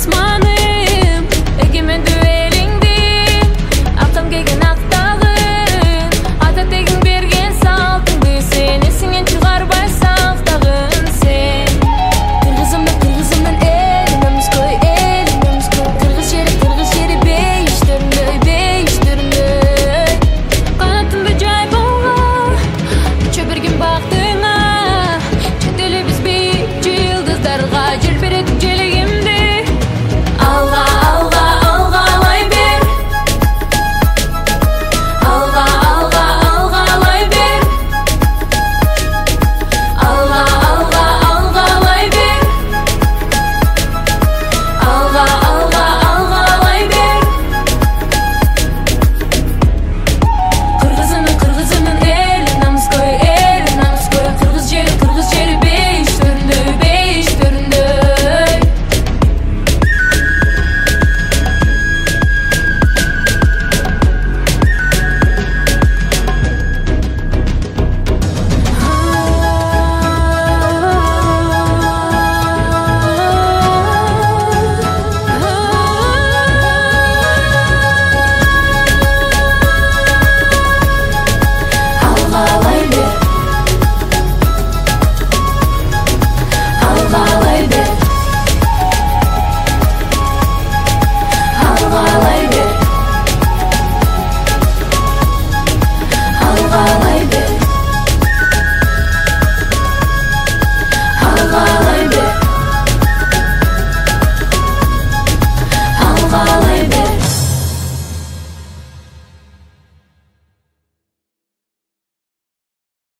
asmanım, egemen düelingdim. Akam kegen aktağın, ata tegin bergen saltыңды. Sen esiңен чыгарбай сактагын sen. Кыргызымдан эл, намыскөй эл, намыскөй. Кыргыз жери бейиштөрүндөй, бейиштөрүндөй. Канатымды жайбауга, уча берген бактыңа. Чет элибиз бийик жылдыздарга, жер беретип желегимди. Алга, алга, алгалай бер. Алга, алга, алгалай бер. Алга, алга, алгалай бер. Алга, алга, алгалай бер. Кыргызымын эл, намыскөй эл, намыскөй. Кыргыз жери бейиштөрүндөй, бейиштөрүндөй. Алгалай бер. Алгалай бер. Алгалай бер. Алгалай